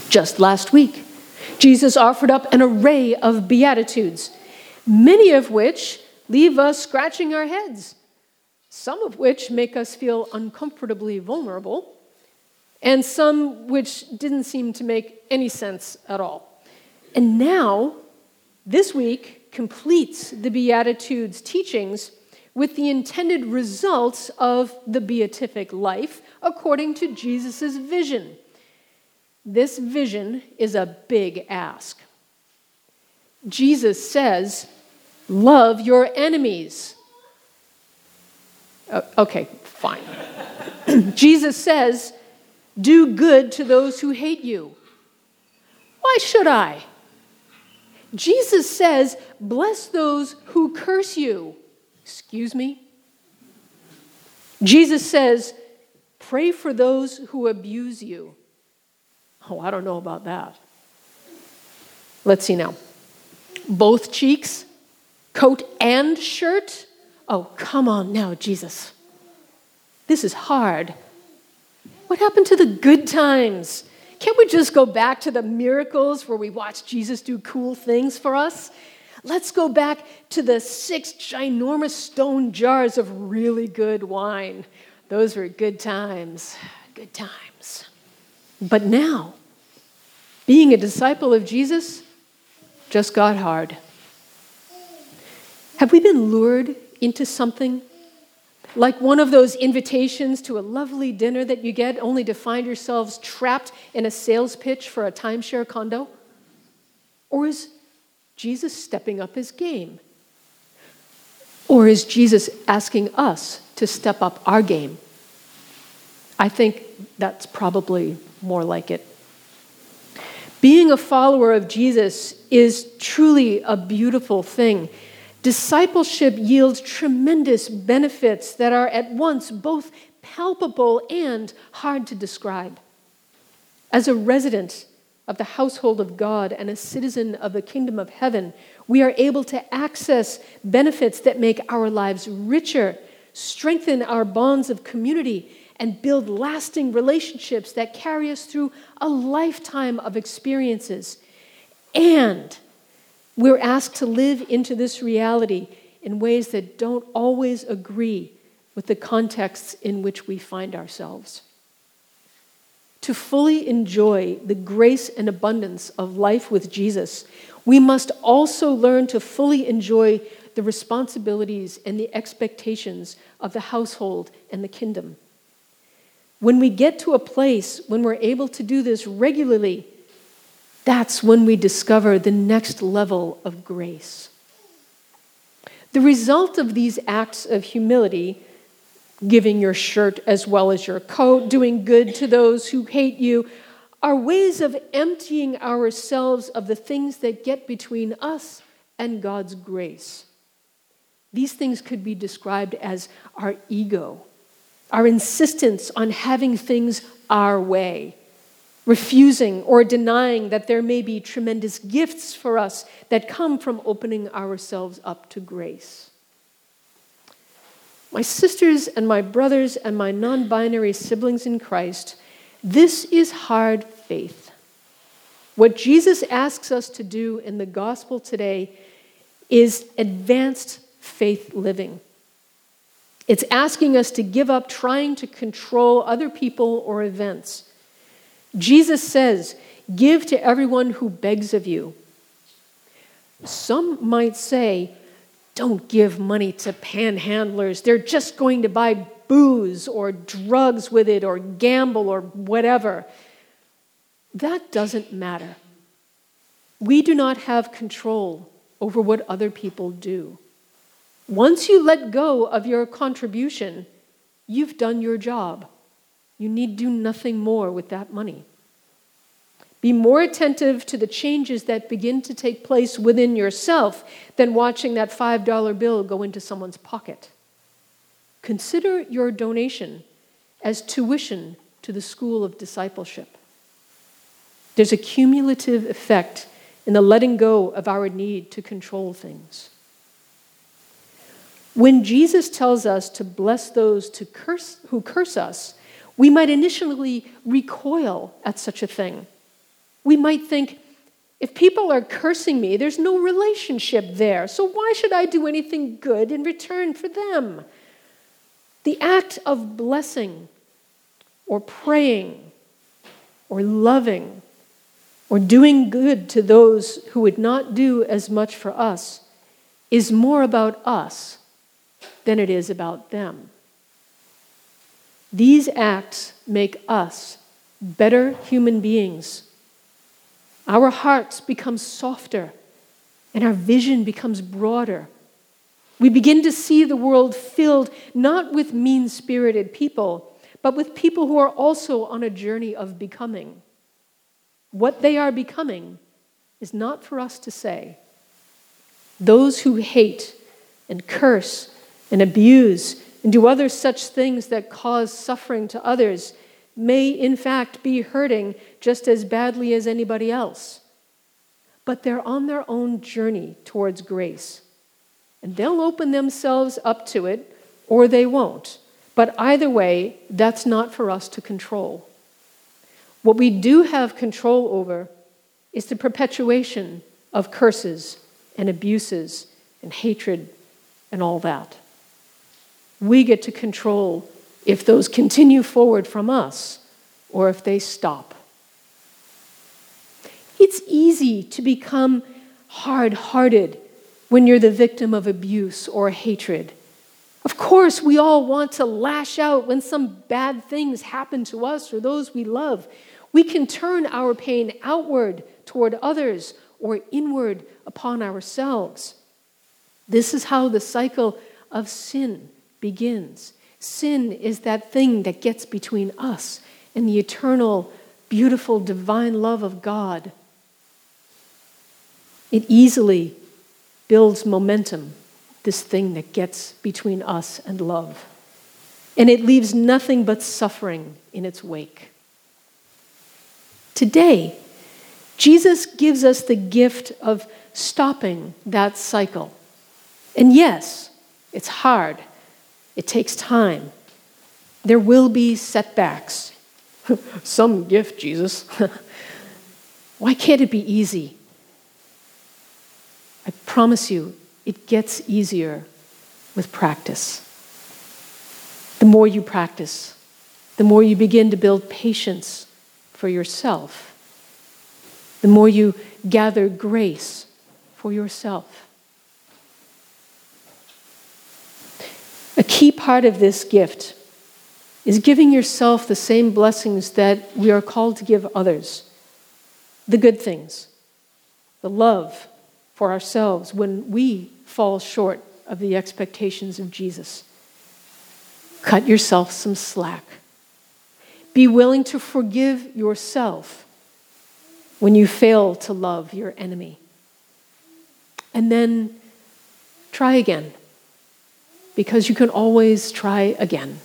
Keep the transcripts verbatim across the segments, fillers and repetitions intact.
Just last week, Jesus offered up an array of beatitudes, many of which leave us scratching our heads, some of which make us feel uncomfortably vulnerable, and some which didn't seem to make any sense at all. And now, this week completes the Beatitudes teachings with the intended results of the beatific life according to Jesus' vision. This vision is a big ask. Jesus says, love your enemies. Uh, okay, fine. Jesus says, do good to those who hate you. Why should I? Jesus says, bless those who curse you. Excuse me? Jesus says, pray for those who abuse you. Oh, I don't know about that. Let's see now. Both cheeks, coat and shirt? Oh, come on now, Jesus. This is hard. What happened to the good times? Can't we just go back to the miracles where we watch Jesus do cool things for us? Let's go back to the six ginormous stone jars of really good wine. Those were good times, good times. But now, being a disciple of Jesus just got hard. Have we been lured into something? Like one of those invitations to a lovely dinner that you get only to find yourselves trapped in a sales pitch for a timeshare condo? Or is Jesus stepping up his game? Or is Jesus asking us to step up our game? I think that's probably more like it. Being a follower of Jesus is truly a beautiful thing. Discipleship yields tremendous benefits that are at once both palpable and hard to describe. As a resident of the household of God and a citizen of the kingdom of heaven, we are able to access benefits that make our lives richer, strengthen our bonds of community, and build lasting relationships that carry us through a lifetime of experiences. And we're asked to live into this reality in ways that don't always agree with the contexts in which we find ourselves. To fully enjoy the grace and abundance of life with Jesus, we must also learn to fully enjoy the responsibilities and the expectations of the household and the kingdom. When we get to a place when we're able to do this regularly, that's when we discover the next level of grace. The result of these acts of humility, giving your shirt as well as your coat, doing good to those who hate you, are ways of emptying ourselves of the things that get between us and God's grace. These things could be described as our ego, our insistence on having things our way, refusing or denying that there may be tremendous gifts for us that come from opening ourselves up to grace. My sisters and my brothers and my non-binary siblings in Christ, this is hard faith. What Jesus asks us to do in the gospel today is advanced faith living. It's asking us to give up trying to control other people or events. Jesus says, give to everyone who begs of you. Some might say, don't give money to panhandlers. They're just going to buy booze or drugs with it or gamble or whatever. That doesn't matter. We do not have control over what other people do. Once you let go of your contribution, you've done your job. You need do nothing more with that money. Be more attentive to the changes that begin to take place within yourself than watching that five dollar bill go into someone's pocket. Consider your donation as tuition to the school of discipleship. There's a cumulative effect in the letting go of our need to control things. When Jesus tells us to bless those to curse, who curse us, we might initially recoil at such a thing. We might think, if people are cursing me, there's no relationship there, so why should I do anything good in return for them? The act of blessing or praying or loving or doing good to those who would not do as much for us is more about us than it is about them. These acts make us better human beings. Our hearts become softer and our vision becomes broader. We begin to see the world filled not with mean-spirited people, but with people who are also on a journey of becoming. What they are becoming is not for us to say. Those who hate and curse and abuse and do other such things that cause suffering to others may in fact be hurting just as badly as anybody else. But they're on their own journey towards grace. And they'll open themselves up to it or they won't. But either way, that's not for us to control. What we do have control over is the perpetuation of curses and abuses and hatred and all that. We get to control if those continue forward from us or if they stop. It's easy to become hard-hearted when you're the victim of abuse or hatred. Of course, we all want to lash out when some bad things happen to us or those we love. We can turn our pain outward toward others or inward upon ourselves. This is how the cycle of sin begins. Sin is that thing that gets between us and the eternal, beautiful, divine love of God. It easily builds momentum, this thing that gets between us and love. And it leaves nothing but suffering in its wake. Today, Jesus gives us the gift of stopping that cycle. And yes, it's hard. It takes time. There will be setbacks. Some gift, Jesus. Why can't it be easy? I promise you, it gets easier with practice. The more you practice, the more you begin to build patience for yourself, the more you gather grace for yourself. A key part of this gift is giving yourself the same blessings that we are called to give others. The good things, the love for ourselves when we fall short of the expectations of Jesus. Cut yourself some slack. Be willing to forgive yourself when you fail to love your enemy. And then try again, because you can always try again.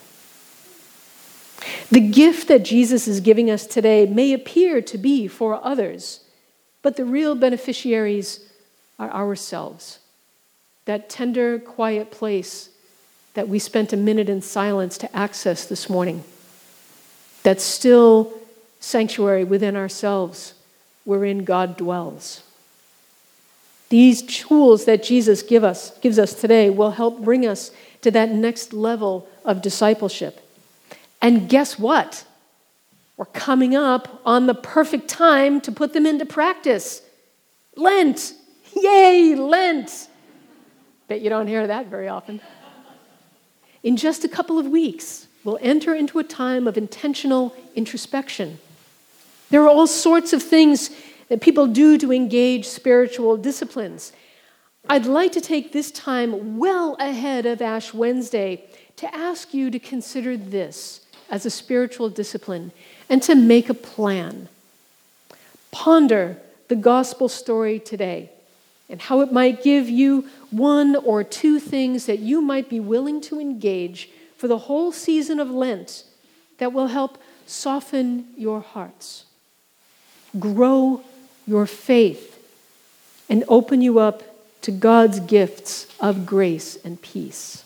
The gift that Jesus is giving us today may appear to be for others, but the real beneficiaries are ourselves. That tender, quiet place that we spent a minute in silence to access this morning. That still sanctuary within ourselves wherein God dwells. These tools that Jesus give us, gives us today will help bring us to that next level of discipleship. And guess what? We're coming up on the perfect time to put them into practice. Lent. Yay, Lent. Bet you don't hear that very often. In just a couple of weeks, we'll enter into a time of intentional introspection. There are all sorts of things that people do to engage spiritual disciplines. I'd like to take this time well ahead of Ash Wednesday to ask you to consider this as a spiritual discipline and to make a plan. Ponder the gospel story today and how it might give you one or two things that you might be willing to engage for the whole season of Lent that will help soften your hearts, grow your faith, and open you up to God's gifts of grace and peace.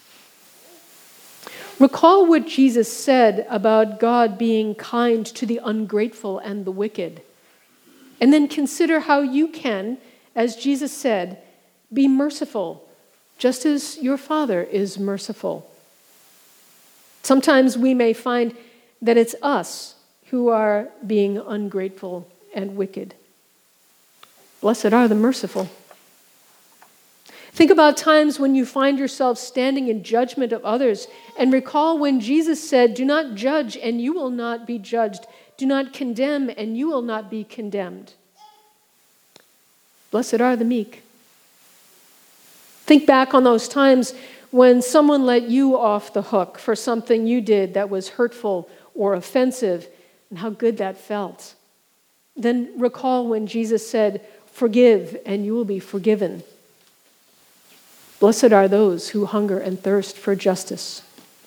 Recall what Jesus said about God being kind to the ungrateful and the wicked. And then consider how you can, as Jesus said, be merciful, just as your Father is merciful. Sometimes we may find that it's us who are being ungrateful and wicked. Blessed are the merciful. Think about times when you find yourself standing in judgment of others, and recall when Jesus said, "Do not judge, and you will not be judged. Do not condemn, and you will not be condemned." Blessed are the meek. Think back on those times when someone let you off the hook for something you did that was hurtful or offensive, and how good that felt. Then recall when Jesus said, "Forgive, and you will be forgiven." Blessed are those who hunger and thirst for justice.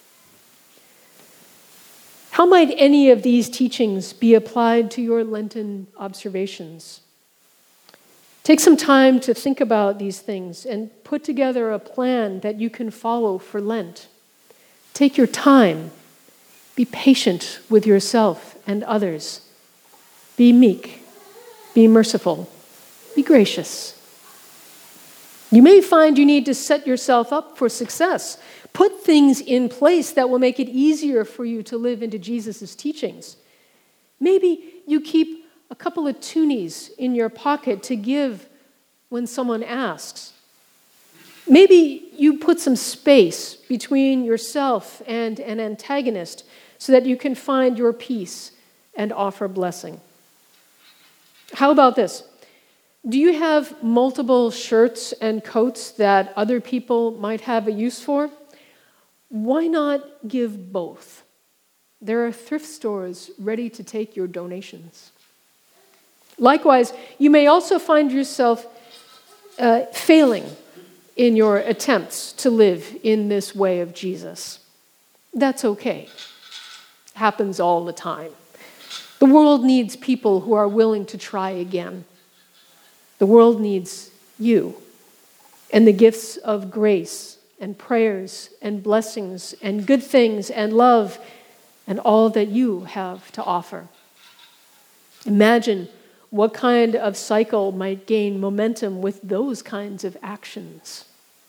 How might any of these teachings be applied to your Lenten observations? Take some time to think about these things and put together a plan that you can follow for Lent. Take your time. Be patient with yourself and others. Be meek. Be merciful. Be gracious. You may find you need to set yourself up for success. Put things in place that will make it easier for you to live into Jesus' teachings. Maybe you keep a couple of toonies in your pocket to give when someone asks. Maybe you put some space between yourself and an antagonist so that you can find your peace and offer blessing. How about this? Do you have multiple shirts and coats that other people might have a use for? Why not give both? There are thrift stores ready to take your donations. Likewise, you may also find yourself uh, failing in your attempts to live in this way of Jesus. That's okay. Happens all the time. The world needs people who are willing to try again. The world needs you and the gifts of grace and prayers and blessings and good things and love and all that you have to offer. Imagine what kind of cycle might gain momentum with those kinds of actions.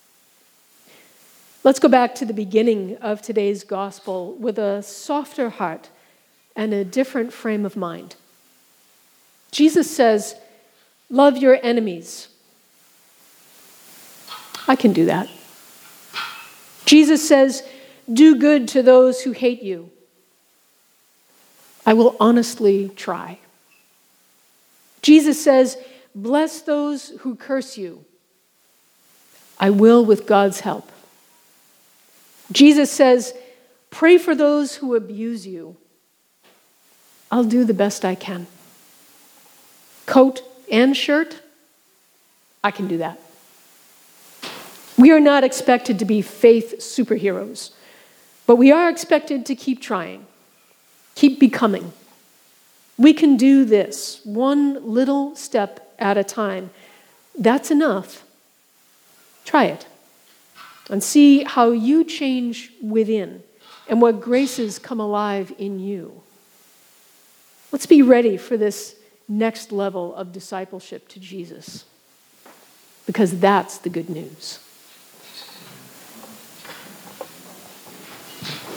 Let's go back to the beginning of today's gospel with a softer heart and a different frame of mind. Jesus says, "Love your enemies." I can do that. Jesus says, "Do good to those who hate you." I will honestly try. Jesus says, "Bless those who curse you." I will with God's help. Jesus says, "Pray for those who abuse you." I'll do the best I can. Coat and shirt, I can do that. We are not expected to be faith superheroes, but we are expected to keep trying, keep becoming. We can do this one little step at a time. That's enough. Try it and see how you change within and what graces come alive in you. Let's be ready for this next level of discipleship to Jesus, because that's the good news.